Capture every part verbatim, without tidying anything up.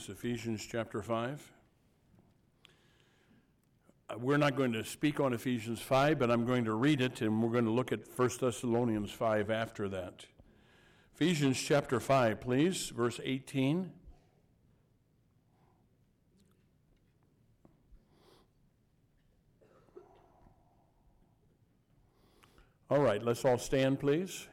please, Ephesians chapter five. We're not going to speak on Ephesians five, but I'm going to read it, and we're going to look at First Thessalonians five after that. Ephesians chapter five, please, verse eighteen. All right, let's all stand, please.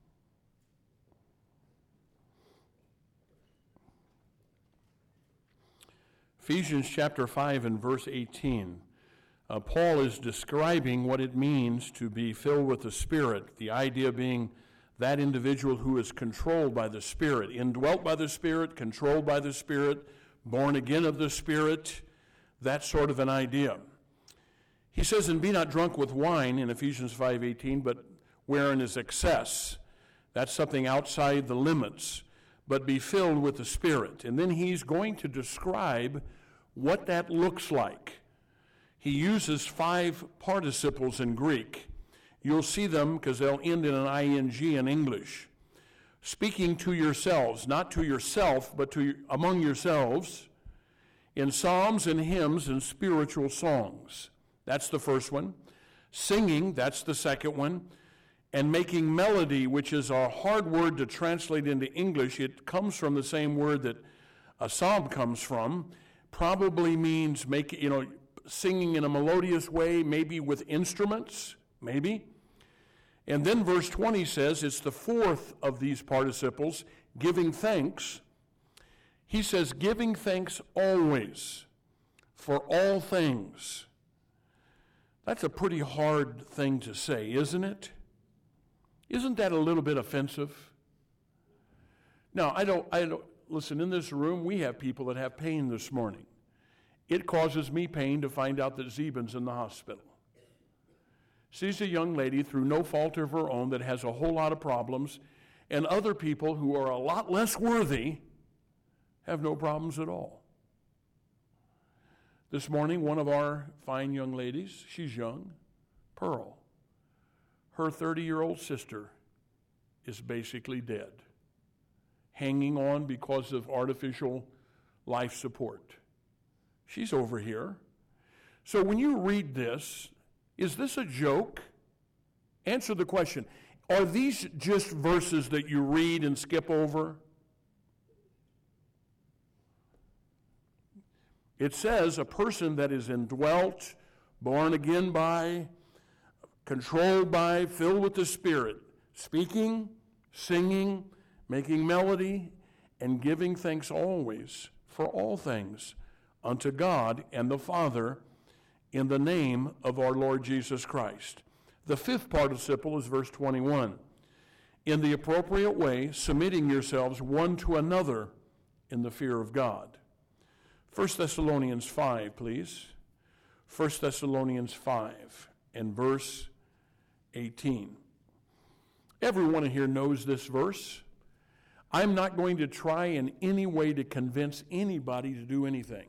Ephesians chapter five and verse eighteen. Uh, Paul is describing what it means to be filled with the Spirit, the idea being that individual who is controlled by the Spirit, indwelt by the Spirit, controlled by the Spirit, born again of the Spirit, that sort of an idea. He says, and be not drunk with wine in Ephesians five eighteen, but wherein is excess. That's something outside the limits, but be filled with the Spirit. And then he's going to describe what that looks like. He uses five participles in Greek. You'll see them because they'll end in an ing in English. Speaking to yourselves, not to yourself, but to among yourselves, in psalms and hymns and spiritual songs. That's the first one. Singing, that's the second one. And making melody, which is a hard word to translate into English. It comes from the same word that a psalm comes from. Probably means make, you know, singing in a melodious way, maybe with instruments, maybe. And then verse twenty says, it's the fourth of these participles, giving thanks. He says, giving thanks always, for all things. That's a pretty hard thing to say, isn't it? Isn't that a little bit offensive? Now, I don't, I don't, listen, in this room, we have people that have pain this morning. It causes me pain to find out that Zeban's in the hospital. She's a young lady through no fault of her own that has a whole lot of problems, and other people who are a lot less worthy have no problems at all. This morning, one of our fine young ladies, she's young, Pearl, her thirty-year-old sister is basically dead, hanging on because of artificial life support. She's over here. So when you read this, is this a joke? Answer the question. Are these just verses that you read and skip over? It says a person that is indwelt, born again by, controlled by, filled with the Spirit, speaking, singing, making melody, and giving thanks always for all things unto God and the Father in the name of our Lord Jesus Christ. The fifth participle is verse twenty-one. In the appropriate way, submitting yourselves one to another in the fear of God. First Thessalonians five, please. First Thessalonians five and verse eighteen. Everyone here knows this verse. I'm not going to try in any way to convince anybody to do anything.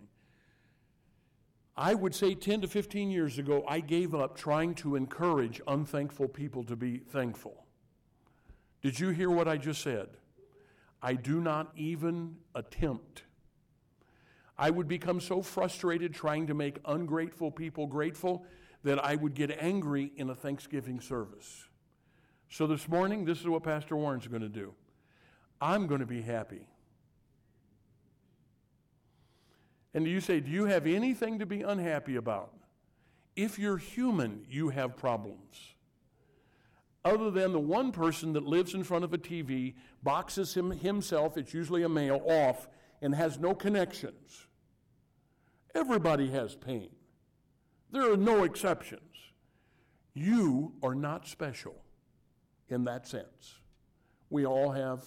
I would say ten to fifteen years ago, I gave up trying to encourage unthankful people to be thankful. Did you hear what I just said? I do not even attempt. I would become so frustrated trying to make ungrateful people grateful that I would get angry in a Thanksgiving service. So this morning, this is what Pastor Warren's going to do. I'm going to be happy. And you say, do you have anything to be unhappy about? If you're human, you have problems. Other than the one person that lives in front of a T V, boxes him, himself, it's usually a male, off, and has no connections. Everybody has pain. There are no exceptions. You are not special in that sense. We all have,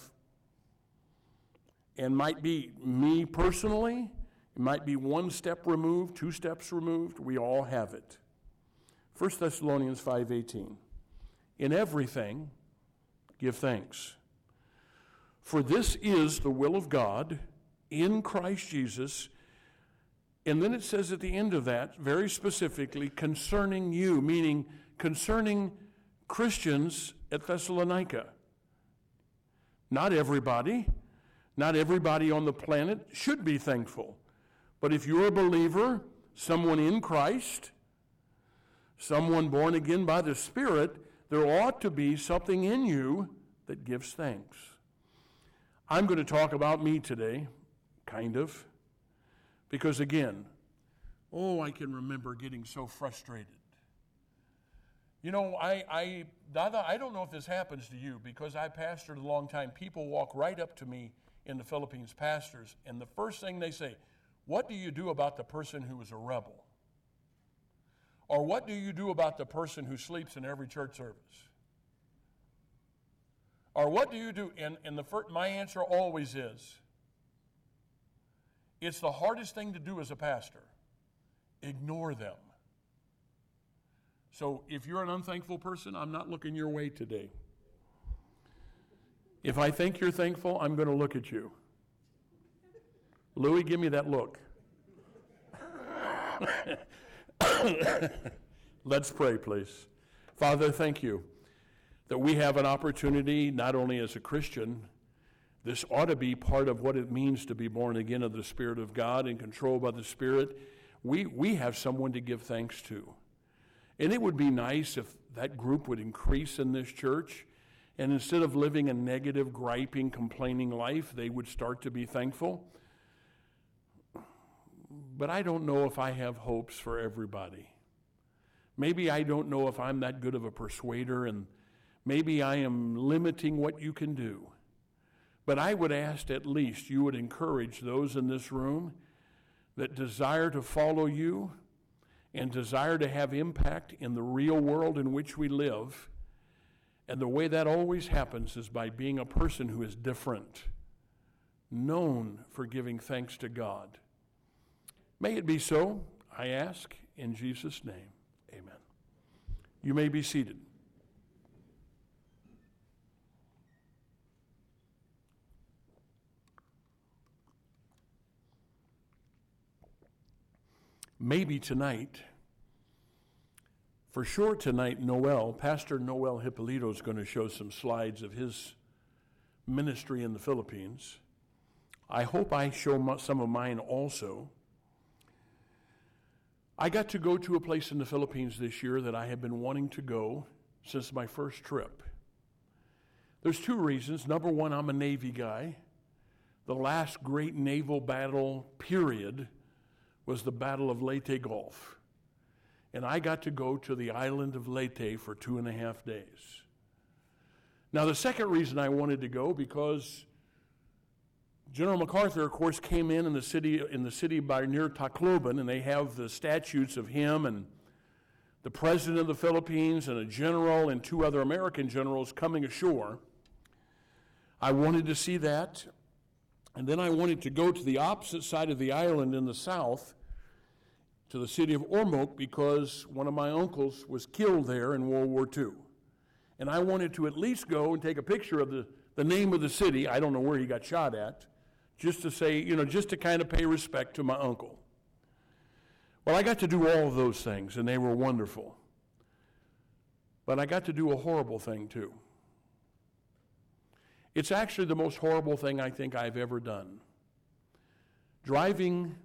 and might be me personally, it might be one step removed, two steps removed. We all have it. First Thessalonians five eighteen. In everything, give thanks. For this is the will of God in Christ Jesus. And then it says at the end of that, very specifically, concerning you, meaning concerning Christians at Thessalonica. Not everybody. Not everybody on the planet should be thankful. But if you're a believer, someone in Christ, someone born again by the Spirit, there ought to be something in you that gives thanks. I'm going to talk about me today, kind of, because again, oh, I can remember getting so frustrated. You know, I, I, Dada, I don't know if this happens to you, because I pastored a long time. People walk right up to me in the Philippines, pastors, and the first thing they say, what do you do about the person who is a rebel? Or what do you do about the person who sleeps in every church service? Or what do you do? And, and the first, my answer always is, it's the hardest thing to do as a pastor. Ignore them. So if you're an unthankful person, I'm not looking your way today. If I think you're thankful, I'm going to look at you. Louis, give me that look. Let's pray, please. Father, thank you that we have an opportunity, not only as a Christian, this ought to be part of what it means to be born again of the Spirit of God and controlled by the Spirit. We, we have someone to give thanks to. And it would be nice if that group would increase in this church, and instead of living a negative, griping, complaining life, they would start to be thankful. But I don't know if I have hopes for everybody. Maybe I don't know if I'm that good of a persuader, and maybe I am limiting what you can do. But I would ask at least you would encourage those in this room that desire to follow you and desire to have impact in the real world in which we live. And the way that always happens is by being a person who is different, known for giving thanks to God. May it be so, I ask, in Jesus' name, amen. You may be seated. Maybe tonight, for sure tonight, Noel, Pastor Noel Hippolito is going to show some slides of his ministry in the Philippines. I hope I show some of mine also. I got to go to a place in the Philippines this year that I have been wanting to go since my first trip. There's two reasons. Number one, I'm a Navy guy. The last great naval battle, period, was the Battle of Leyte Gulf. And I got to go to the island of Leyte for two and a half days. Now, the second reason I wanted to go, because General MacArthur, of course, came in in the city in the city by near Tacloban, and they have the statues of him and the president of the Philippines and a general and two other American generals coming ashore. I wanted to see that, and then I wanted to go to the opposite side of the island in the south, to the city of Ormoc, because one of my uncles was killed there in World War Two. And I wanted to at least go and take a picture of the, the name of the city. I don't know where he got shot at, just to say, you know, just to kind of pay respect to my uncle. Well, I got to do all of those things, and they were wonderful. But I got to do a horrible thing, too. It's actually the most horrible thing I think I've ever done. Driving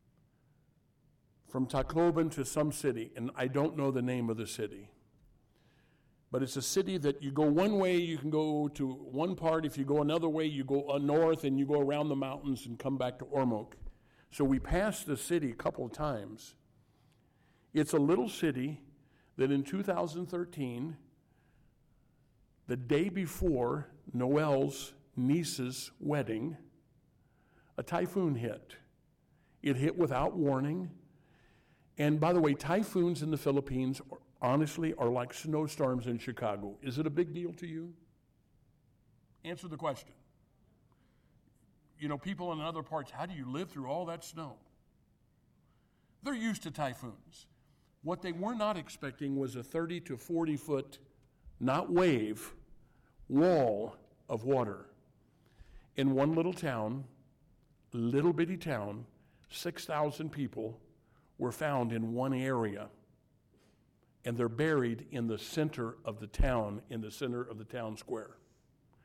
from Tacloban to some city, and I don't know the name of the city, but it's a city that you go one way, you can go to one part. If you go another way, you go north and you go around the mountains and come back to Ormoc. So we passed the city a couple of times. It's a little city that in two thousand thirteen, the day before Noel's niece's wedding, a typhoon hit. It hit without warning. And by the way, typhoons in the Philippines, are, honestly, are like snowstorms in Chicago. Is it a big deal to you? Answer the question. You know, people in other parts, how do you live through all that snow? They're used to typhoons. What they were not expecting was a thirty to forty foot, not wave, wall of water. In one little town, little bitty town, six thousand people were found in one area, and they're buried in the center of the town, in the center of the town square.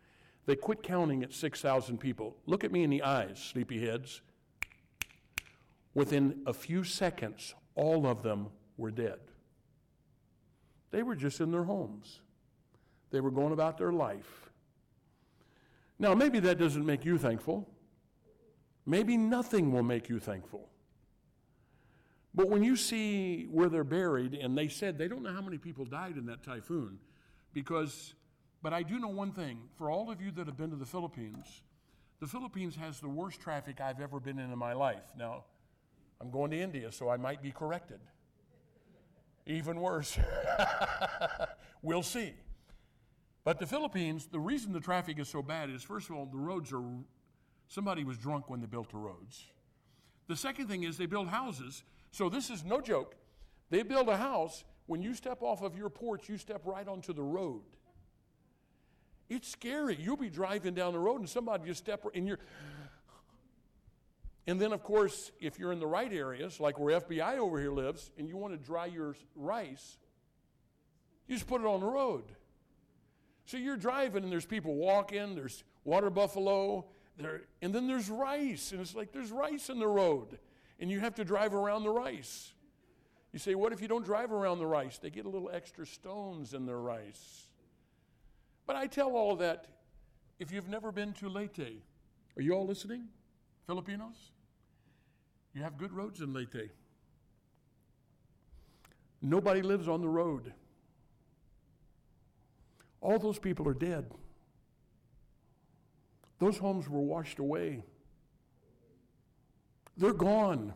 They quit counting at six thousand people. Look at me in the eyes, sleepyheads. Within a few seconds, all of them were dead. They were just in their homes. They were going about their life. Now, maybe that doesn't make you thankful. Maybe nothing will make you thankful. But when you see where they're buried, and they said they don't know how many people died in that typhoon, because, but I do know one thing. For all of you that have been to the Philippines, the Philippines has the worst traffic I've ever been in in my life. Now, I'm going to India, so I might be corrected. Even worse. We'll see. But the Philippines, the reason the traffic is so bad is, first of all, the roads are, somebody was drunk when they built the roads. The second thing is they build houses. So this is no joke. They build a house, when you step off of your porch, you step right onto the road. It's scary. You'll be driving down the road and somebody just step in your... And then, of course, if you're in the right areas, like where F B I over here lives, and you want to dry your rice, you just put it on the road. So you're driving, and there's people walking, there's water buffalo, there, and then there's rice. And it's like there's rice in the road, and you have to drive around the rice. You say, what if you don't drive around the rice? They get a little extra stones in their rice. But I tell all of that, if you've never been to Leyte, are you all listening, Filipinos? You have good roads in Leyte. Nobody lives on the road. All those people are dead. Those homes were washed away. They're gone.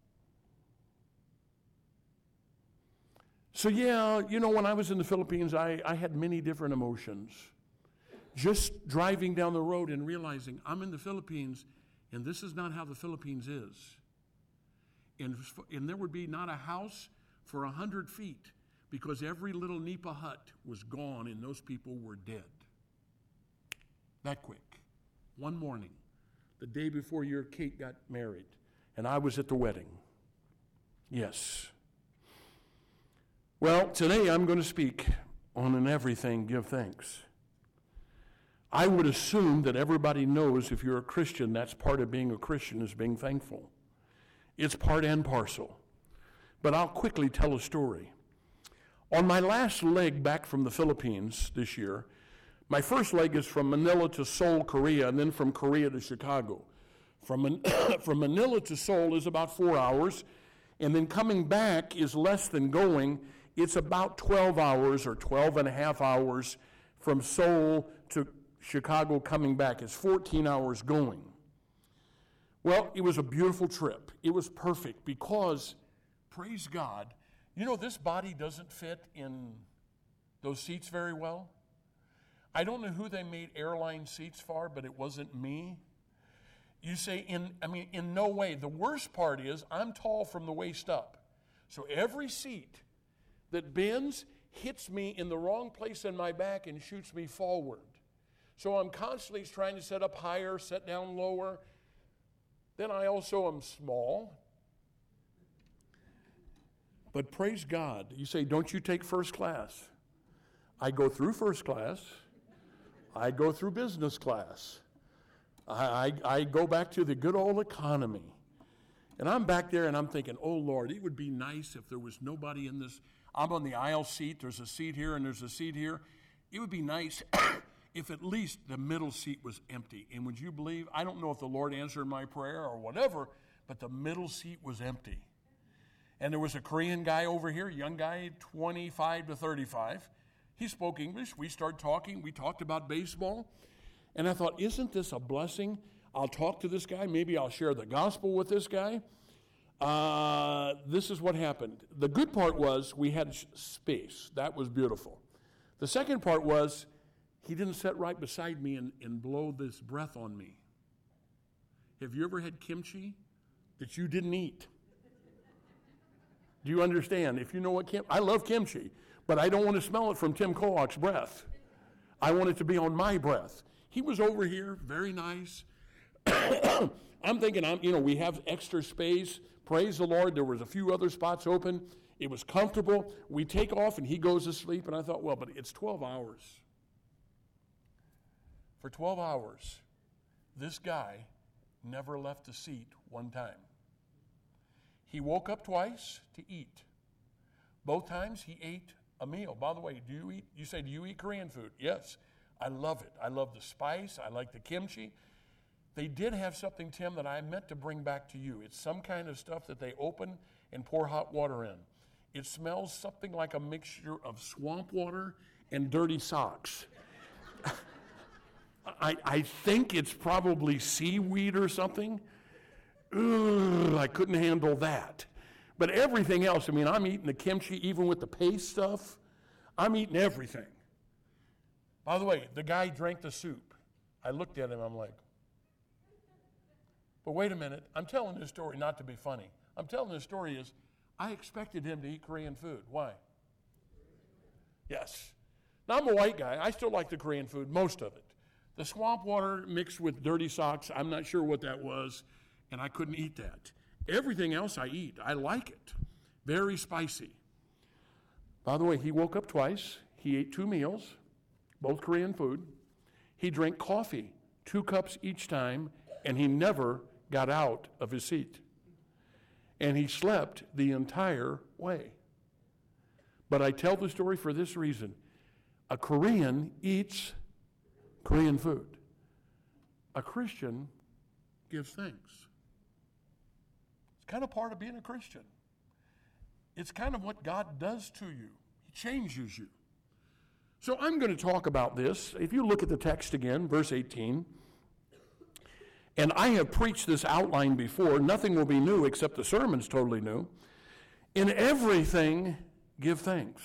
So yeah, you know, when I was in the Philippines, I, I had many different emotions. Just driving down the road and realizing I'm in the Philippines, and this is not how the Philippines is. And, and there would be not a house for a hundred feet because every little nipa hut was gone and those people were dead. That quick. One morning, the day before your Kate got married, and I was at the wedding. Yes. Well, today I'm going to speak on an everything give thanks. I would assume that everybody knows if you're a Christian, that's part of being a Christian is being thankful. It's part and parcel. But I'll quickly tell a story. On my last leg back from the Philippines this year, my first leg is from Manila to Seoul, Korea, and then from Korea to Chicago. From, Man- from Manila to Seoul is about four hours, and then coming back is less than going. It's about twelve hours or twelve and a half hours from Seoul to Chicago coming back. It's fourteen hours going. Well, it was a beautiful trip. It was perfect because, praise God, you know, this body doesn't fit in those seats very well. I don't know who they made airline seats for, but it wasn't me. You say, in, I mean, in no way. The worst part is I'm tall from the waist up. So every seat that bends hits me in the wrong place in my back and shoots me forward. So I'm constantly trying to sit up higher, sit down lower. Then I also am small. But praise God. You say, don't you take first class? I go through first class. I go through business class. I, I, I go back to the good old economy. And I'm back there and I'm thinking, oh Lord, it would be nice if there was nobody in this. I'm on the aisle seat. There's a seat here and there's a seat here. It would be nice if at least the middle seat was empty. And would you believe, I don't know if the Lord answered my prayer or whatever, but the middle seat was empty. And there was a Korean guy over here, young guy, twenty-five to thirty-five. He spoke English. We started talking. We talked about baseball. And I thought, isn't this a blessing? I'll talk to this guy. Maybe I'll share the gospel with this guy. Uh, this is what happened. The good part was we had space. That was beautiful. The second part was he didn't sit right beside me and, and blow this breath on me. Have you ever had kimchi that you didn't eat? Do you understand? If you know what kimchi, I love kimchi, but I don't want to smell it from Tim Kowal's breath. I want it to be on my breath. He was over here, very nice. I'm thinking, I'm, you know, we have extra space. Praise the Lord. There was a few other spots open. It was comfortable. We take off and he goes to sleep. And I thought, well, but it's twelve hours For twelve hours, this guy never left the seat one time. He woke up twice to eat. Both times he ate a meal. By the way, do you eat, you say, do you eat Korean food? Yes. I love it. I love the spice. I like the kimchi. They did have something, Tim, that I meant to bring back to you. It's some kind of stuff that they open and pour hot water in. It smells something like a mixture of swamp water and dirty socks. I, I think it's probably seaweed or something. Ugh, I couldn't handle that. But everything else, I mean, I'm eating the kimchi even with the paste stuff. I'm eating everything. By the way, the guy drank the soup. I looked at him, I'm like, but wait a minute, I'm telling this story not to be funny. I'm telling this story is, I expected him to eat Korean food. Why? Yes. Now, I'm a white guy. I still like the Korean food, most of it. The swamp water mixed with dirty socks, I'm not sure what that was, and I couldn't eat that. Everything else I eat, I like it. Very spicy. By the way, he woke up twice. He ate two meals, both Korean food. He drank coffee, two cups each time, and he never got out of his seat. And he slept the entire way. But I tell the story for this reason. A Korean eats Korean food. A Christian gives thanks. It's kind of part of being a Christian. It's kind of what God does to you. He changes you. So I'm going to talk about this. If you look at the text again, verse eighteen, and I have preached this outline before. Nothing will be new except the sermon's totally new. In everything, give thanks.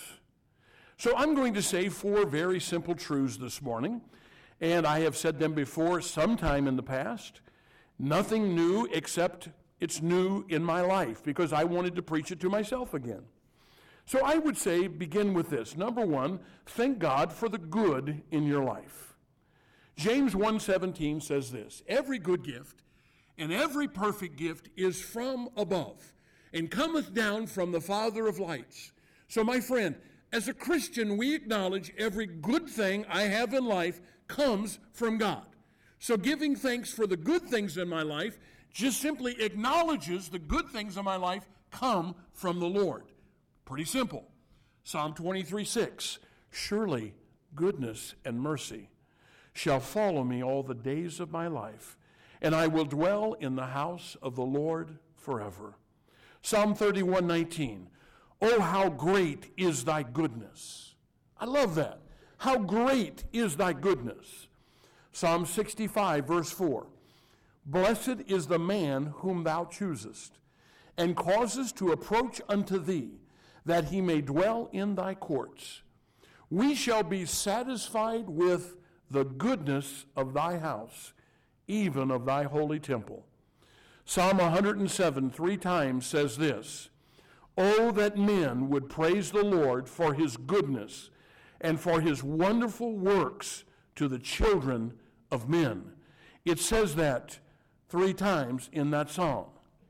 So I'm going to say four very simple truths this morning, and I have said them before sometime in the past. Nothing new except it's new in my life because I wanted to preach it to myself again. So I would say begin with this. Number one, thank God for the good in your life. James one seventeen says this, every good gift and every perfect gift is from above and cometh down from the Father of lights. So my friend, as a Christian, we acknowledge every good thing I have in life comes from God. So giving thanks for the good things in my life just simply acknowledges the good things in my life come from the Lord. Pretty simple. Psalm twenty-three six, surely goodness and mercy shall follow me all the days of my life, and I will dwell in the house of the Lord forever. Psalm thirty-one nineteen, oh, how great is thy goodness. I love that. How great is thy goodness. Psalm sixty-five, verse four, blessed is the man whom thou choosest, and causest to approach unto thee, that he may dwell in thy courts. We shall be satisfied with the goodness of thy house, even of thy holy temple. Psalm one hundred seven, three times says this, oh, that men would praise the Lord for his goodness and for his wonderful works to the children of men. It says that three times in that psalm.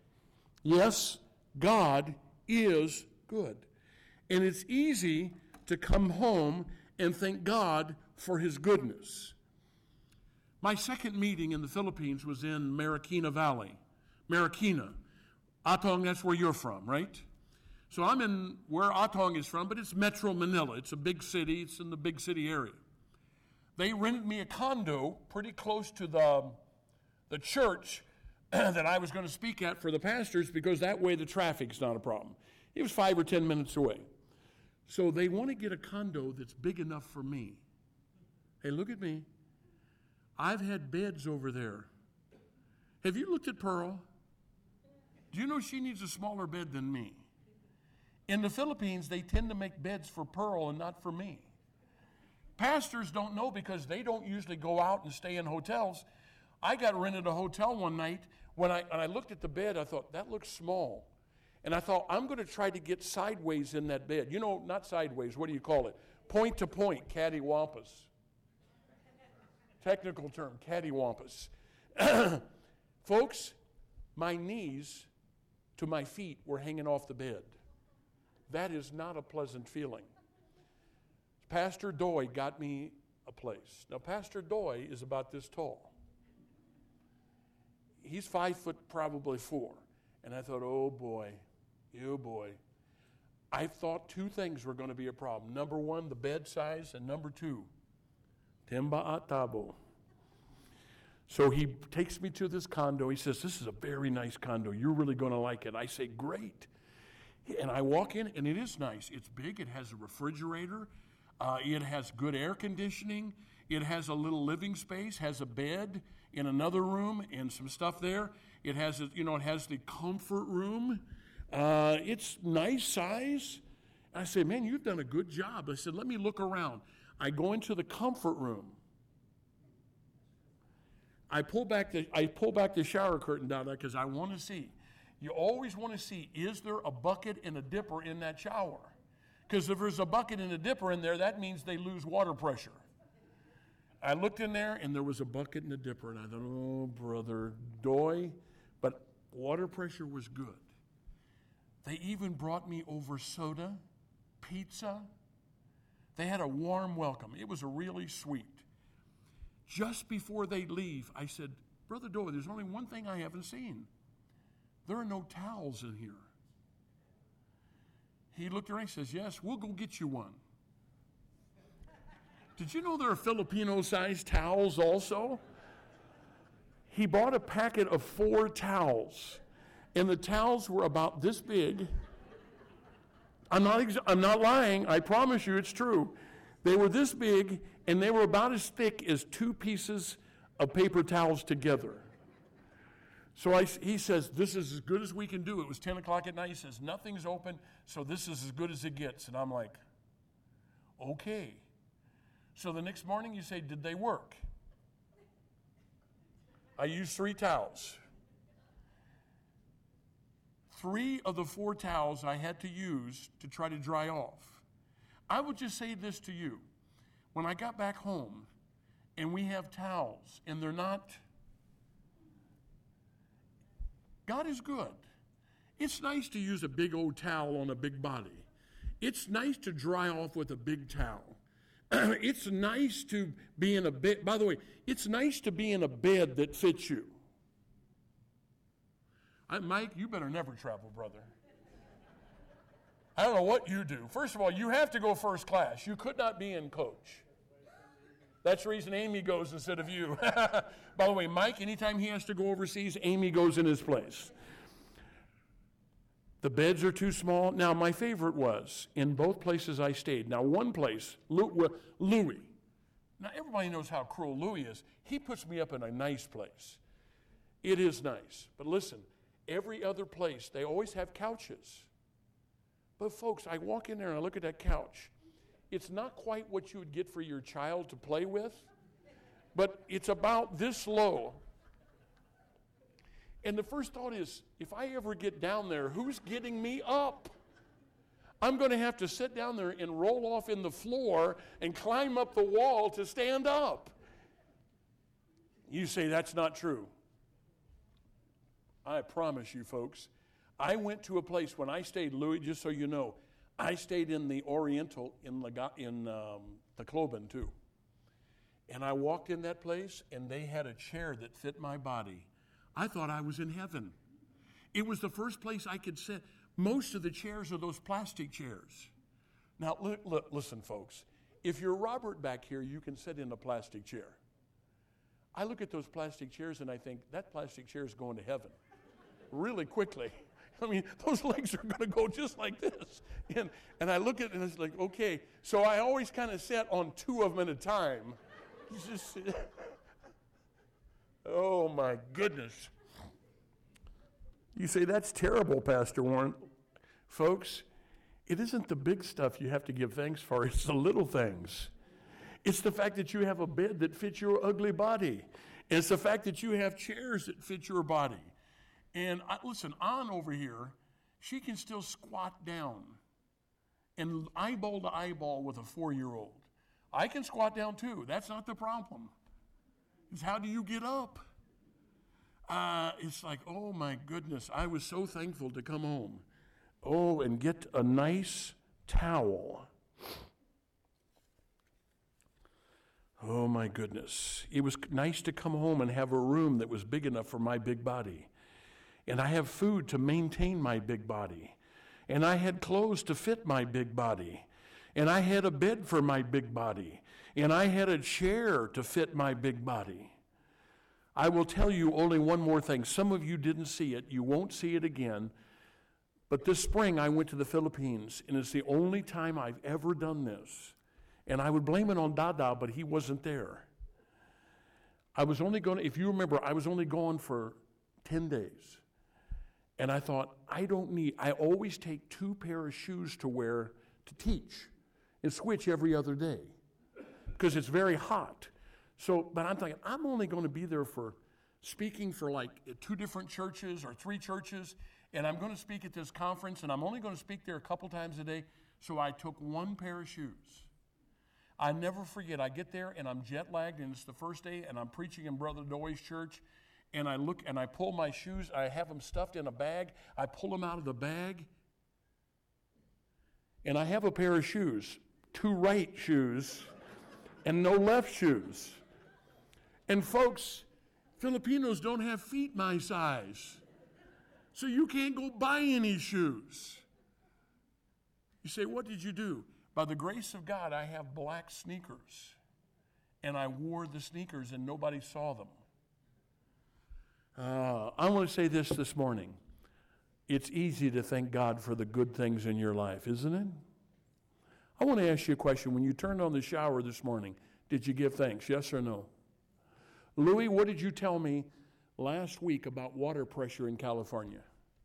Yes, God is good. And it's easy to come home and thank God for his goodness. My second meeting in the Philippines was in Marikina Valley. Marikina. Atong, that's where you're from, right? So I'm in where Atong is from, but it's Metro Manila. It's a big city. It's in the big city area. They rented me a condo pretty close to the, the church that I was going to speak at for the pastors because that way the traffic's not a problem. It was five or ten minutes away. So they want to get a condo that's big enough for me. Hey, look at me. I've had beds over there. Have you looked at Pearl? Do you know she needs a smaller bed than me? In the Philippines, they tend to make beds for Pearl and not for me. Pastors don't know because they don't usually go out and stay in hotels. I got rented a hotel one night. When I, when I looked at the bed, I thought, that looks small. And I thought, I'm going to try to get sideways in that bed. You know, not sideways, what do you call it? Point to point, cattywampus. Technical term, cattywampus. Folks, my knees to my feet were hanging off the bed. That is not a pleasant feeling. Pastor Doy got me a place. Now, Pastor Doy is about this tall. He's five foot, probably four. And I thought, oh boy, oh boy. I thought two things were going to be a problem. Number one, the bed size, and number two, Timba Atabo. So he takes me to this condo. He says, this is a very nice condo. You're really going to like it. I say, great. And I walk in, and it is nice. It's big. It has a refrigerator. Uh, it has good air conditioning. It has a little living space, has a bed in another room and some stuff there. It has, a, you know, it has the comfort room. Uh, it's nice size. I said, man, you've done a good job. I said, let me look around. I go into the comfort room. I pull back the I pull back the shower curtain down there because I want to see. You always want to see, is there a bucket and a dipper in that shower? Because if there's a bucket and a dipper in there, that means they lose water pressure. I looked in there, and there was a bucket and a dipper, and I thought, oh, Brother Doy. But water pressure was good. They even brought me over soda, pizza. They had a warm welcome. It was really sweet. Just before they leave, I said, Brother Doy, there's only one thing I haven't seen. There are no towels in here. He looked around and says, yes, we'll go get you one. Did you know there are Filipino-sized towels also? He bought a packet of four towels, and the towels were about this big. I'm not, ex- I'm not lying. I promise you it's true. They were this big, and they were about as thick as two pieces of paper towels together. So I, he says, this is as good as we can do. It was ten o'clock at night. He says, nothing's open, so this is as good as it gets. And I'm like, okay. So the next morning you say, did they work? I used three towels. Three of the four towels I had to use to try to dry off. I would just say this to you. When I got back home and we have towels and they're not, God is good. It's nice to use a big old towel on a big body. It's nice to dry off with a big towel. It's nice to be in a bed. By the way, it's nice to be in a bed that fits you. I, Mike, you better never travel, brother. I don't know what you do. First of all, you have to go first class. You could not be in coach. That's the reason Amy goes instead of you. By the way, Mike, anytime he has to go overseas, Amy goes in his place. The beds are too small. Now, my favorite was, in both places I stayed. Now, one place, Louis. Now, everybody knows how cruel Louis is. He puts me up in a nice place. It is nice. But listen, every other place, they always have couches. But folks, I walk in there and I look at that couch. It's not quite what you would get for your child to play with, but it's about this low. And the first thought is, if I ever get down there, who's getting me up? I'm going to have to sit down there and roll off in the floor and climb up the wall to stand up. You say that's not true. I promise you, folks. I went to a place when I stayed, Louis, just so you know, I stayed in the Oriental in, Lega, in um, Tacloban too. And I walked in that place, and they had a chair that fit my body. I thought I was in heaven. It was the first place I could sit. Most of the chairs are those plastic chairs. Now, look, look, listen, folks. If you're Robert back here, you can sit in a plastic chair. I look at those plastic chairs, and I think, that plastic chair is going to heaven really quickly. I mean, those legs are going to go just like this. And, and I look at it, and it's like, okay. So I always kind of sat on two of them at a time. Just, oh, my goodness. You say, that's terrible, Pastor Warren. Folks, it isn't the big stuff you have to give thanks for. It's the little things. It's the fact that you have a bed that fits your ugly body. It's the fact that you have chairs that fit your body. And I, listen, Ann over here, she can still squat down and eyeball to eyeball with a four-year-old. I can squat down too. That's not the problem. It's how do you get up? Uh, it's like, oh my goodness, I was so thankful to come home. Oh, and get a nice towel. Oh my goodness. It was nice to come home and have a room that was big enough for my big body. And I have food to maintain my big body. And I had clothes to fit my big body. And I had a bed for my big body. And I had a chair to fit my big body. I will tell you only one more thing. Some of you didn't see it. You won't see it again. But this spring I went to the Philippines, and it's the only time I've ever done this. And I would blame it on Dada, but he wasn't there. I was only going to, if you remember, I was only gone for ten days. And I thought, I don't need, I always take two pair of shoes to wear to teach and switch every other day because it's very hot. So, but I'm thinking, I'm only going to be there for speaking for like two different churches or three churches, and I'm going to speak at this conference, and I'm only going to speak there a couple times a day. So I took one pair of shoes. I never forget, I get there, and I'm jet lagged, and it's the first day, and I'm preaching in Brother Doy's church, and I look, and I pull my shoes, I have them stuffed in a bag, I pull them out of the bag, and I have a pair of shoes, two right shoes, and no left shoes. And folks, Filipinos don't have feet my size, so you can't go buy any shoes. You say, what did you do? By the grace of God, I have black sneakers, and I wore the sneakers, and nobody saw them. Uh, I want to say this this morning. It's easy to thank God for the good things in your life, isn't it? I want to ask you a question. When you turned on the shower this morning, did you give thanks, yes or no? Louis, what did you tell me last week about water pressure in California?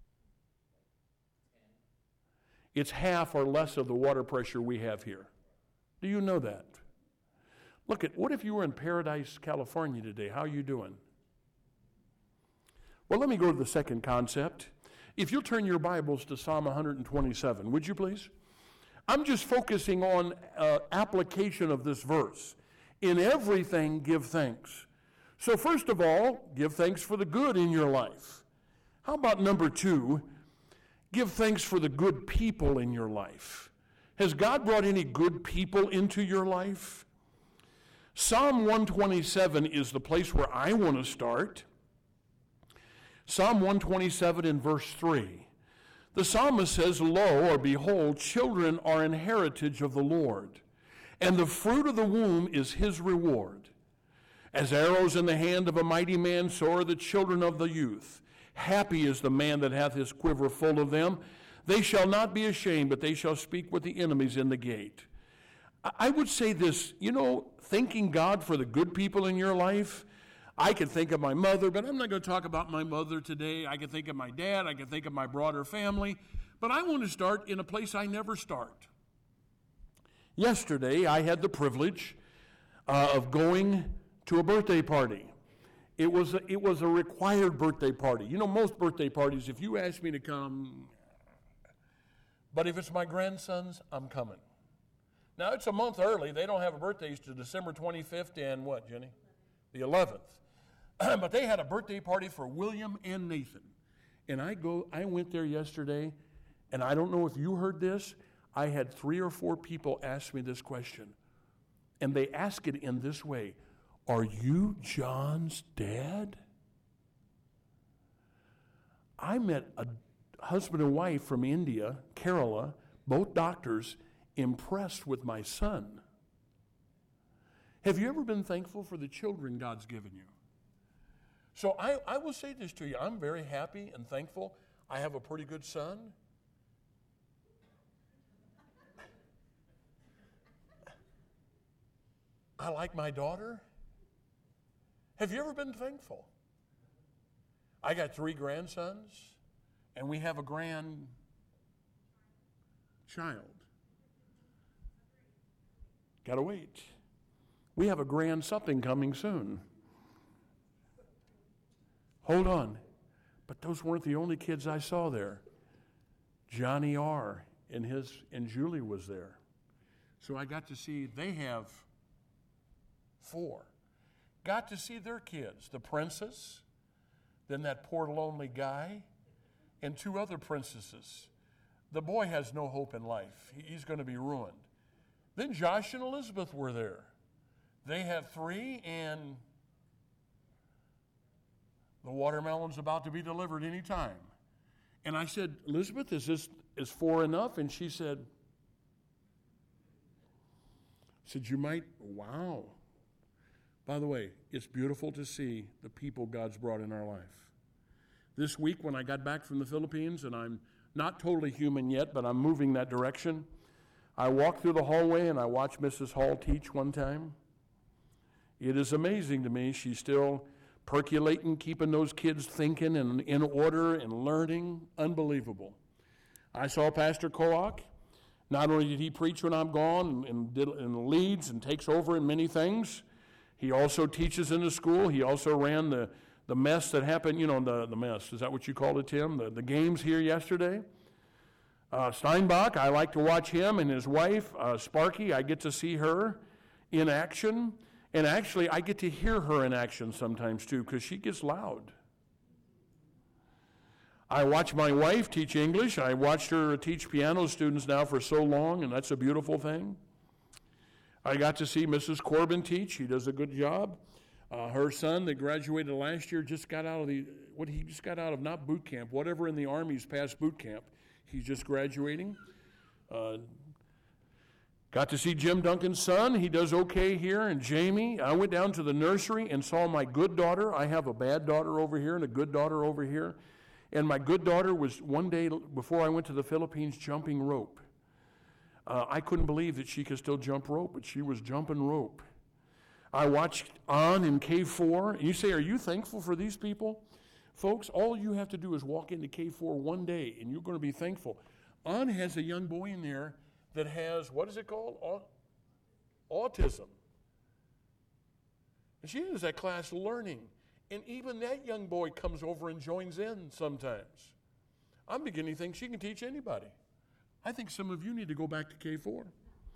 It's half or less of the water pressure we have here. Do you know that? Look at, what if you were in Paradise, California today? How are you doing? Well, let me go to the second concept. If you'll turn your Bibles to Psalm one twenty-seven, would you please? I'm just focusing on uh, application of this verse. In everything, give thanks. So first of all, give thanks for the good in your life. How about number two? Give thanks for the good people in your life. Has God brought any good people into your life? Psalm one twenty-seven is the place where I want to start. Psalm one twenty-seven in verse three. The psalmist says, Lo, or behold, children are an heritage of the Lord, and the fruit of the womb is his reward. As arrows in the hand of a mighty man, so are the children of the youth. Happy is the man that hath his quiver full of them. They shall not be ashamed, but they shall speak with the enemies in the gate. I would say this, you know, thanking God for the good people in your life. I can think of my mother, but I'm not going to talk about my mother today. I can think of my dad. I can think of my broader family. But I want to start in a place I never start. Yesterday, I had the privilege uh, of going to a birthday party. It was a, it was a required birthday party. You know, most birthday parties, if you ask me to come, but if it's my grandson's, I'm coming. Now, it's a month early. They don't have birthdays to December twenty-fifth and what, Jenny? The eleventh. But they had a birthday party for William and Nathan. And I go, I went there yesterday, and I don't know if you heard this. I had three or four people ask me this question. And they ask it in this way. Are you John's dad? I met a husband and wife from India, Kerala, both doctors, impressed with my son. Have you ever been thankful for the children God's given you? So I, I will say this to you. I'm very happy and thankful. I have a pretty good son. I like my daughter. Have you ever been thankful? I got three grandsons, and we have a grandchild. Gotta wait. We have a grand something coming soon. Hold on. But those weren't the only kids I saw there. Johnny R. and his and Julie was there. So I got to see, they have four. Got to see their kids, the princess, then that poor lonely guy, and two other princesses. The boy has no hope in life. He's going to be ruined. Then Josh and Elizabeth were there. They have three, and the watermelon's about to be delivered any time. And I said, Elizabeth, is this is four enough? And she said, said, you might, wow. By the way, it's beautiful to see the people God's brought in our life. This week when I got back from the Philippines, and I'm not totally human yet, but I'm moving that direction, I walked through the hallway and I watched Missus Hall teach one time. It is amazing to me. She's still percolating, keeping those kids thinking and in order and learning. Unbelievable. I saw Pastor Koak. Not only did he preach when I'm gone and, and, did, and leads and takes over in many things, he also teaches in the school. He also ran the, the mess that happened, you know, the, the mess. Is that what you called it, Tim? The, the games here yesterday. Uh, Steinbach, I like to watch him and his wife, uh, Sparky. I get to see her in action. And actually, I get to hear her in action sometimes, too, because she gets loud. I watch my wife teach English. I watched her teach piano students now for so long, and that's a beautiful thing. I got to see Missus Corbin teach. She does a good job. Uh, her son that graduated last year just got out of the, what he just got out of, not boot camp, whatever in the Army's past boot camp. He's just graduating. Uh, got to see Jim Duncan's son. He does okay here. And Jamie, I went down to the nursery and saw my good daughter. I have a bad daughter over here and a good daughter over here. And my good daughter was one day before I went to the Philippines jumping rope. Uh, I couldn't believe that she could still jump rope, but she was jumping rope. I watched On in K four. And you say, are you thankful for these people? Folks, all you have to do is walk into K four one day, and you're going to be thankful. On has a young boy in there that has, what is it called? Autism. And she is that class learning. And even that young boy comes over and joins in sometimes. I'm beginning to think she can teach anybody. I think some of you need to go back to K four.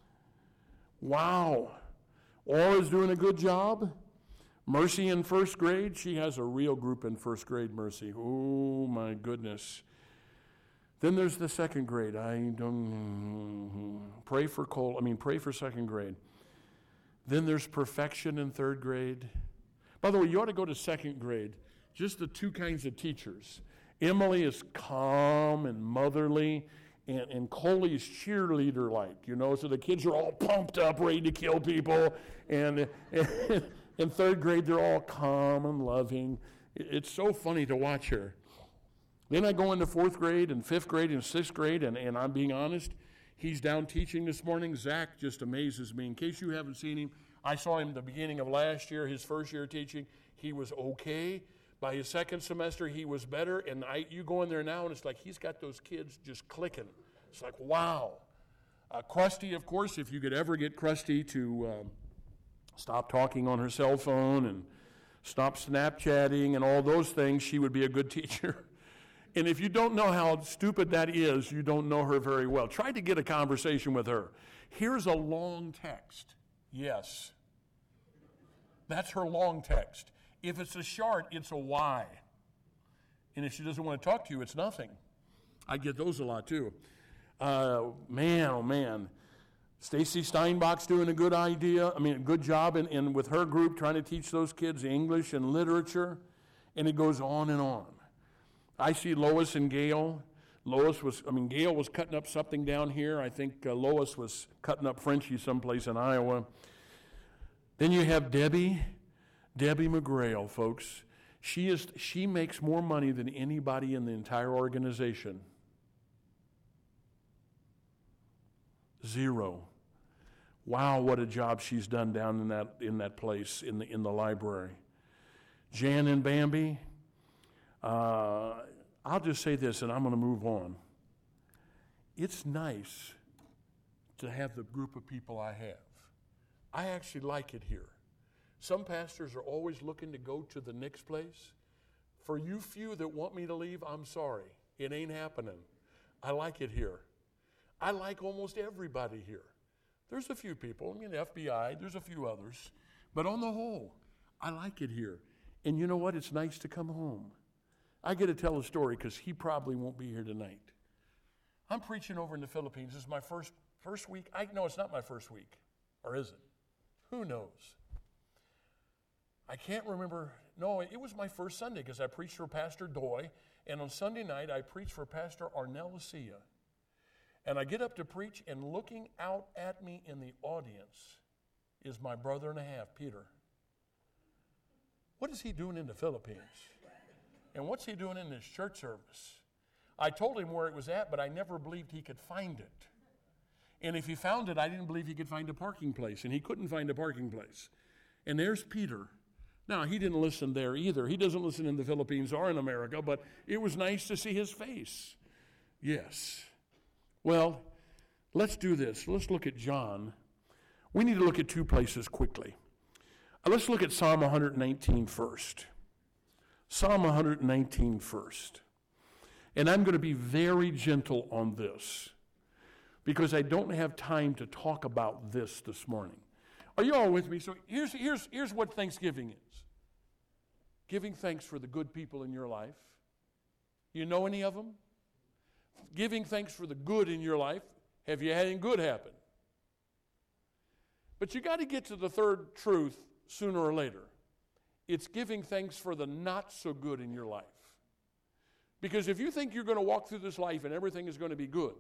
Wow. Aura's doing a good job. Mercy in first grade. She has a real group in first grade, Mercy. Oh, my goodness. Then there's the second grade. I don't pray for Cole. I mean, pray for second grade. Then there's perfection in third grade. By the way, you ought to go to second grade. Just the two kinds of teachers. Emily is calm and motherly, and, and Coley is cheerleader-like, you know, so the kids are all pumped up, ready to kill people. And, and in third grade, they're all calm and loving. It's so funny to watch her. Then I go into fourth grade and fifth grade and sixth grade, and, and I'm being honest, he's down teaching this morning. Zach just amazes me. In case you haven't seen him, I saw him at the beginning of last year, his first year teaching. He was okay. By his second semester, he was better. And I, you go in there now, and it's like he's got those kids just clicking. It's like, wow. Uh, Krusty, of course, if you could ever get Krusty to um, stop talking on her cell phone and stop Snapchatting and all those things, she would be a good teacher. And if you don't know how stupid that is, you don't know her very well. Try to get a conversation with her. Here's a long text. Yes. That's her long text. If it's a short, it's a why. And if she doesn't want to talk to you, it's nothing. I get those a lot too. Uh, man, oh man. Stacy Steinbach's doing a good idea. I mean, a good job in, in with her group trying to teach those kids English and literature. And it goes on and on. I see Lois and Gail. Lois was, I mean, Gail was cutting up something down here. I think uh, Lois was cutting up Frenchie someplace in Iowa. Then you have Debbie, Debbie McGrail, folks. She is, she makes more money than anybody in the entire organization. Zero. Wow, what a job she's done down in that in that place in the in the library. Jan and Bambi. Uh, I'll just say this, and I'm going to move on. It's nice to have the group of people I have. I actually like it here. Some pastors are always looking to go to the next place. For you few that want me to leave, I'm sorry. It ain't happening. I like it here. I like almost everybody here. There's a few people, I mean, the F B I, there's a few others. But on the whole, I like it here. And you know what? It's nice to come home. I get to tell a story because he probably won't be here tonight. I'm preaching over in the Philippines. This is my first first week. I know it's not my first week. Or is it? Who knows? I can't remember, no, it was my first Sunday because I preached for Pastor Doy, and on Sunday night I preached for Pastor Arnell Lucia. And I get up to preach, and looking out at me in the audience is my brother and a half, Peter. What is he doing in the Philippines? And what's he doing in this church service? I told him where it was at, but I never believed he could find it. And if he found it, I didn't believe he could find a parking place, and he couldn't find a parking place. And there's Peter. Now, he didn't listen there either. He doesn't listen in the Philippines or in America, but it was nice to see his face. Yes. Well, let's do this. Let's look at John. We need to look at two places quickly. Uh, let's look at Psalm one nineteen first. Psalm one nineteen first. And I'm going to be very gentle on this because I don't have time to talk about this this morning. Are you all with me? So here's, here's, here's what Thanksgiving is. Giving thanks for the good people in your life. You know any of them? Giving thanks for the good in your life. Have you had any good happen? But you got to get to the third truth sooner or later. It's giving thanks for the not so good in your life. Because if you think you're going to walk through this life and everything is going to be good.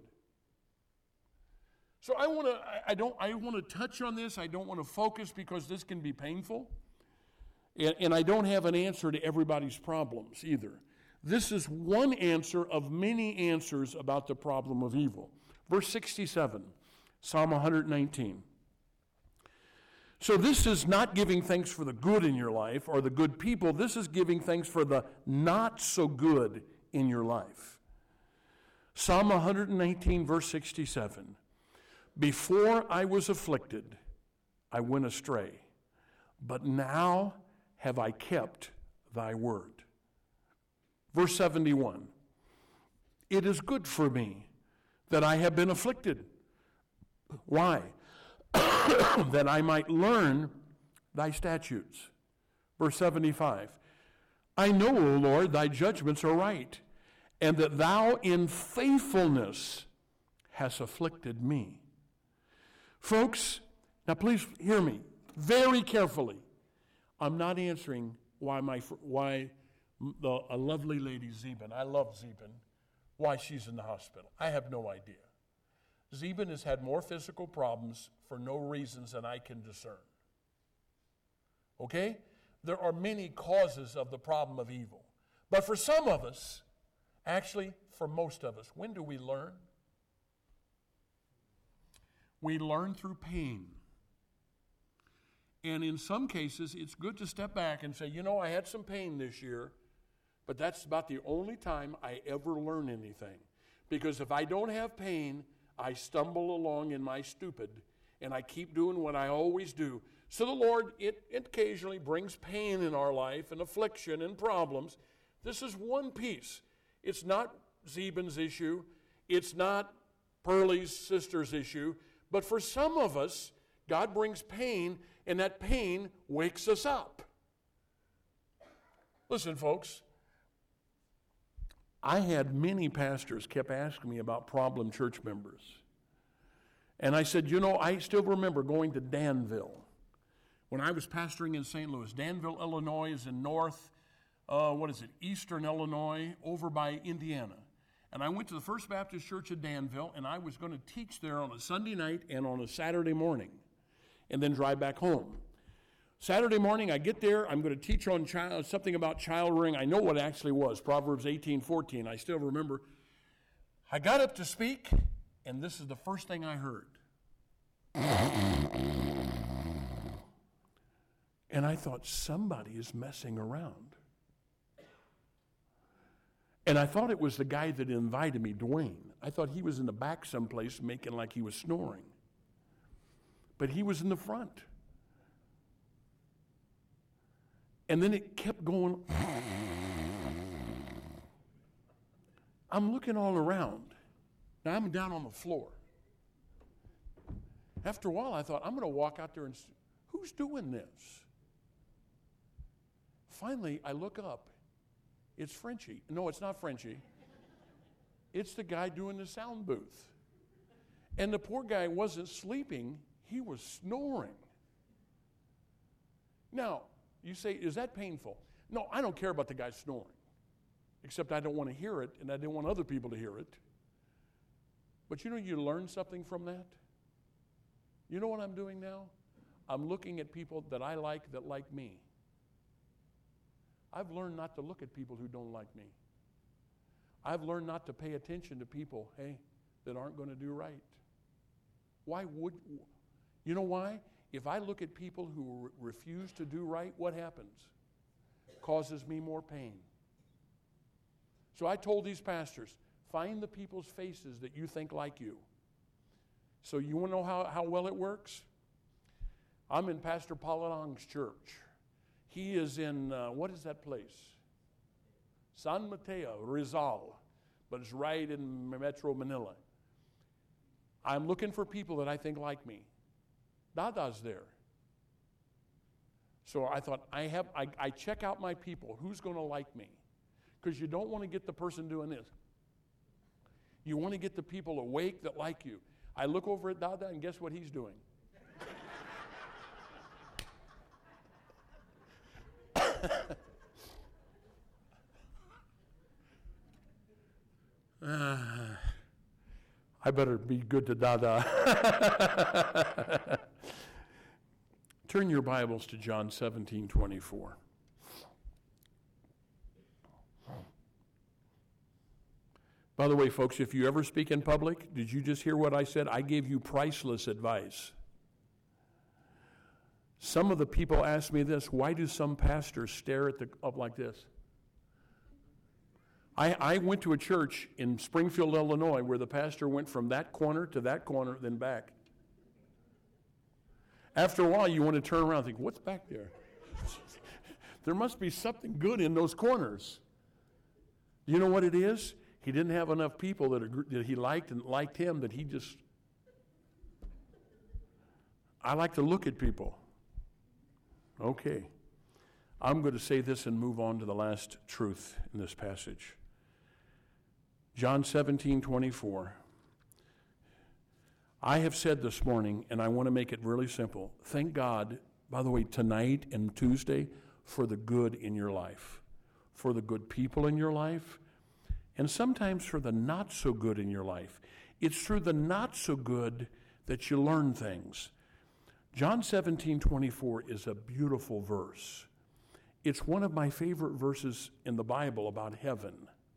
So I want to I don't I want to touch on this. I don't want to focus because this can be painful. And, and I don't have an answer to everybody's problems either. This is one answer of many answers about the problem of evil. Verse sixty-seven, Psalm one nineteen. So this is not giving thanks for the good in your life or the good people. This is giving thanks for the not so good in your life. Psalm one nineteen, verse sixty-seven. Before I was afflicted, I went astray, but now have I kept thy word. Verse seventy-one. It is good for me that I have been afflicted. Why? That I might learn thy statutes. Verse seventy-five. I know, O Lord, thy judgments are right, and that thou in faithfulness hast afflicted me. Folks, now please hear me very carefully. I'm not answering why my why the, a lovely lady, Zeben, I love Zeben, why she's in the hospital. I have no idea. Zeben has had more physical problems for no reasons than I can discern. Okay? There are many causes of the problem of evil. But for some of us, actually for most of us, when do we learn? We learn through pain. And in some cases, it's good to step back and say, you know, I had some pain this year, but that's about the only time I ever learn anything. Because if I don't have pain, I stumble along in my stupid, and I keep doing what I always do. So the Lord, it, it occasionally brings pain in our life and affliction and problems. This is one piece. It's not Zeben's issue. It's not Pearlie's sister's issue. But for some of us, God brings pain, and that pain wakes us up. Listen, folks, I had many pastors kept asking me about problem church members. And I said, you know, I still remember going to Danville when I was pastoring in Saint Louis. Danville, Illinois is in north, uh, what is it, eastern Illinois, over by Indiana. And I went to the First Baptist Church of Danville, and I was going to teach there on a Sunday night and on a Saturday morning, and then drive back home. Saturday morning, I get there, I'm going to teach on child, something about child rearing. I know what it actually was, Proverbs eighteen fourteen. I still remember. I got up to speak, and this is the first thing I heard. And I thought, somebody is messing around. And I thought it was the guy that invited me, Dwayne. I thought he was in the back someplace making like he was snoring. But he was in the front. And then it kept going. I'm looking all around. Now I'm down on the floor. After a while, I thought, I'm going to walk out there and see, who's doing this? Finally, I look up. It's Frenchie. No, it's not Frenchie. It's the guy doing the sound booth. And the poor guy wasn't sleeping. He was snoring. Now, You say, is that painful? No, I don't care about the guy snoring, except I don't want to hear it, and I don't want other people to hear it. But you know, you learn something from that. You know what I'm doing now? I'm looking at people that I like that like me. I've learned not to look at people who don't like me. I've learned not to pay attention to people, hey, that aren't going to do right. Why would, you know why? If I look at people who re- refuse to do right, what happens? Causes me more pain. So I told these pastors, find the people's faces that you think like you. So you want to know how, how well it works? I'm in Pastor Palalong's church. He is in, uh, what is that place? San Mateo, Rizal, but it's right in Metro Manila. I'm looking for people that I think like me. Dada's there. So I thought, I have, I, I check out my people. Who's going to like me? Because you don't want to get the person doing this. You want to get the people awake that like you. I look over at Dada, and guess what he's doing? uh, I better be good to Dada. Turn your Bibles to John seventeen twenty-four. By the way, folks, if you ever speak in public, did you just hear what I said? I gave you priceless advice. Some of the people ask me this, why do some pastors stare at the up like this? I, I went to a church in Springfield, Illinois, where the pastor went from that corner to that corner, then back. After a while, you want to turn around and think, what's back there? There must be something good in those corners. You know what it is? He didn't have enough people that, agree, that he liked and liked him that he just... I like to look at people. Okay. I'm going to say this and move on to the last truth in this passage. John seventeen twenty-four. I have said this morning, and I want to make it really simple. Thank God, by the way, tonight and Tuesday, for the good in your life, for the good people in your life, and sometimes for the not so good in your life. It's through the not so good that you learn things. John seventeen twenty-four is a beautiful verse. It's one of my favorite verses in the Bible about heaven.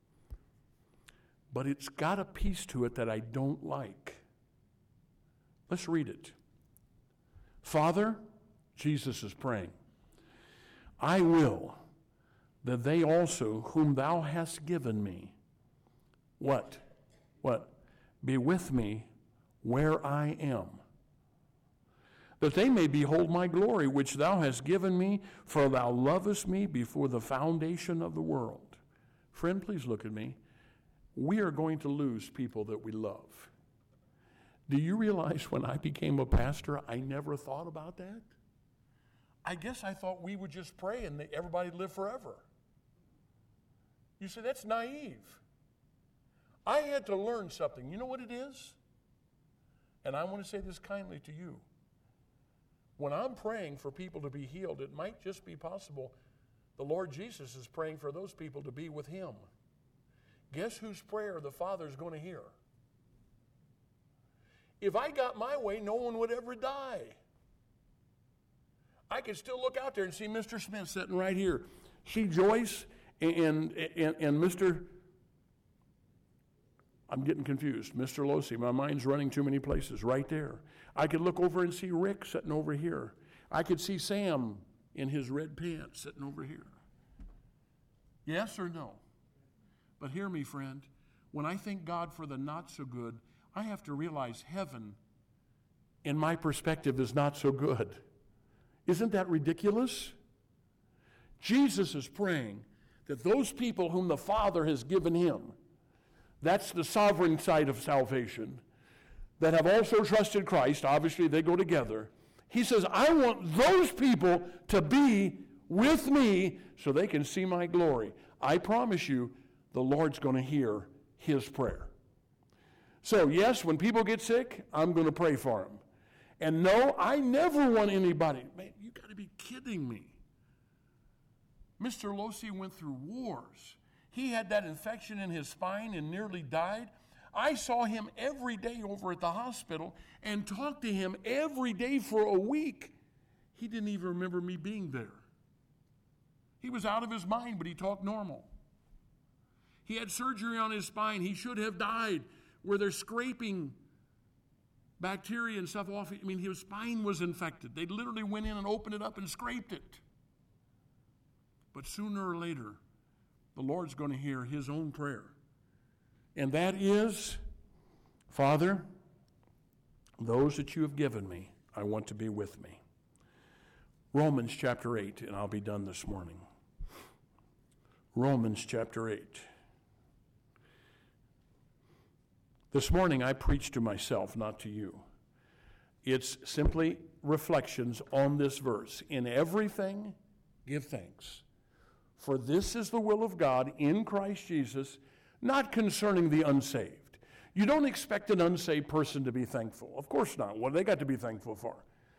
But it's got a piece to it that I don't like. Let's read it. Father, Jesus is praying, I will that they also, whom thou hast given me, what? What? Be with me where I am, that they may behold my glory, which thou hast given me, for thou lovest me before the foundation of the world. Friend, please look at me. We are going to lose people that we love. Do you realize when I became a pastor, I never thought about that? I guess I thought we would just pray and everybody live forever. You say, that's naive. I had to learn something. You know what it is? And I want to say this kindly to you. When I'm praying for people to be healed, it might just be possible the Lord Jesus is praying for those people to be with him. Guess whose prayer the Father's going to hear? If I got my way, no one would ever die. I could still look out there and see Mister Smith sitting right here. See Joyce and, and, and Mister I'm getting confused. Mister Losi, my mind's running too many places, right there. I could look over and see Rick sitting over here. I could see Sam in his red pants sitting over here. Yes or no? But hear me, friend. When I thank God for the not so good, I have to realize heaven, in my perspective, is not so good. Isn't that ridiculous? Jesus is praying that those people whom the Father has given him, that's the sovereign side of salvation, that have also trusted Christ, obviously they go together. He says, I want those people to be with me so they can see my glory. I promise you, the Lord's going to hear his prayer. So yes, when people get sick, I'm going to pray for them. And no, I never want anybody, man, you got to be kidding me. Mister Losi went through wars. He had that infection in his spine and nearly died. I saw him every day over at the hospital and talked to him every day for a week. He didn't even remember me being there. He was out of his mind, but he talked normal. He had surgery on his spine. He should have died where they're scraping bacteria and stuff off. I mean, his spine was infected. They literally went in and opened it up and scraped it. But sooner or later, the Lord's going to hear his own prayer. And that is, Father, those that you have given me, I want to be with me. Romans chapter eight, and I'll be done this morning. Romans chapter eight. This morning I preach to myself, not to you. It's simply reflections on this verse. In everything, give thanks. For this is the will of God in Christ Jesus, not concerning the unsaved. You don't expect an unsaved person to be thankful. Of course not. What do they got to be thankful for?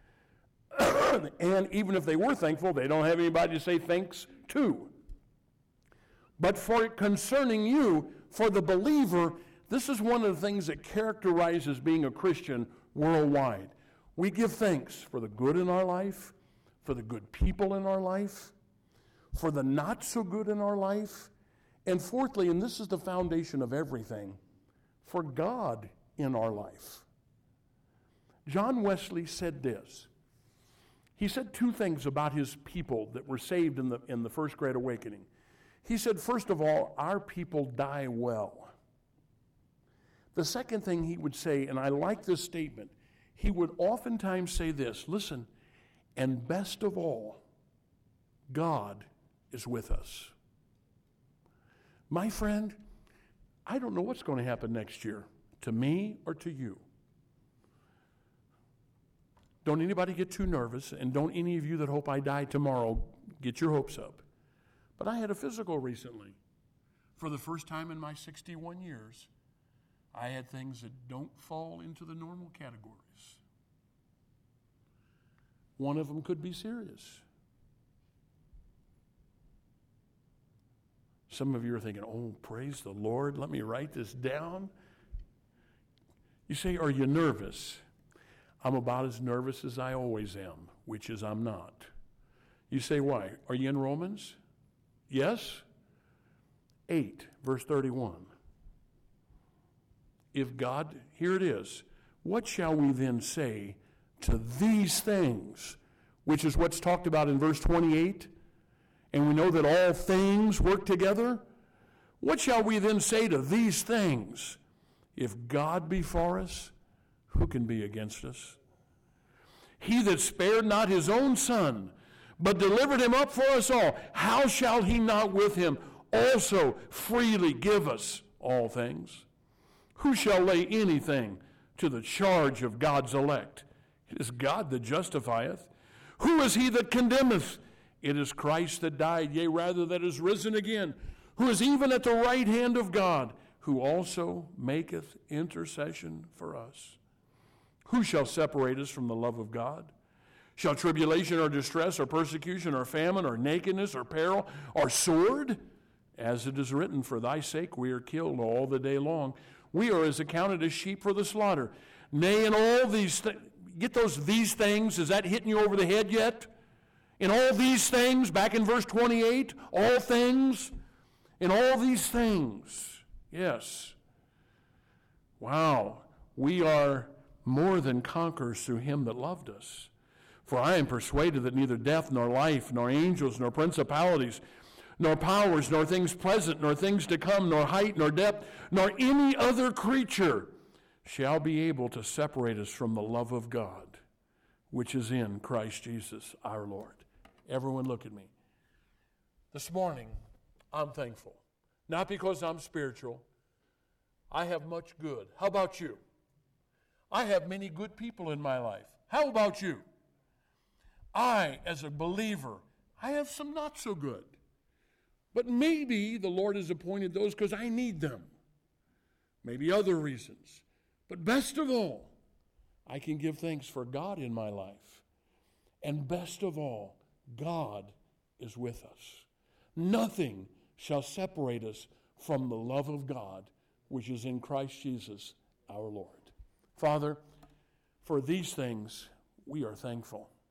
And even if they were thankful, they don't have anybody to say thanks to. But for concerning you, for the believer, this is one of the things that characterizes being a Christian worldwide. We give thanks for the good in our life, for the good people in our life, for the not so good in our life, and fourthly, and this is the foundation of everything, for God in our life. John Wesley said this. He said two things about his people that were saved in the, in the First Great Awakening. He said, first of all, our people die well. The second thing he would say, and I like this statement, he would oftentimes say this, listen, and best of all, God is with us. My friend, I don't know what's going to happen next year, to me or to you. Don't anybody get too nervous, and don't any of you that hope I die tomorrow get your hopes up. But I had a physical recently. For the first time in my sixty-one years, I had things that don't fall into the normal categories. One of them could be serious. Some of you are thinking, oh, praise the Lord, let me write this down. You say, are you nervous? I'm about as nervous as I always am, which is I'm not. You say, why? Are you in Romans? Yes? eight, verse thirty-one. If God, here it is, what shall we then say to these things? Which is what's talked about in verse twenty-eight. And we know that all things work together. What shall we then say to these things? If God be for us, who can be against us? He that spared not his own son, but delivered him up for us all, how shall he not with him also freely give us all things? Who shall lay anything to the charge of God's elect? It is God that justifieth. Who is he that condemneth? It is Christ that died, yea, rather that is risen again, who is even at the right hand of God, who also maketh intercession for us. Who shall separate us from the love of God? Shall tribulation or distress or persecution or famine or nakedness or peril or sword? As it is written, for thy sake we are killed all the day long. We are as accounted as sheep for the slaughter. Nay, in all these things, get those these things, is that hitting you over the head yet? In all these things, back in verse twenty-eight, all things, in all these things, yes. Wow, we are more than conquerors through him that loved us. For I am persuaded that neither death, nor life, nor angels, nor principalities, nor powers, nor things present, nor things to come, nor height, nor depth, nor any other creature shall be able to separate us from the love of God, which is in Christ Jesus our Lord. Everyone look at me. This morning, I'm thankful. Not because I'm spiritual. I have much good. How about you? I have many good people in my life. How about you? I, as a believer, I have some not so good. But maybe the Lord has appointed those because I need them. Maybe other reasons. But best of all, I can give thanks for God in my life. And best of all, God is with us. Nothing shall separate us from the love of God, which is in Christ Jesus our Lord. Father, for these things we are thankful.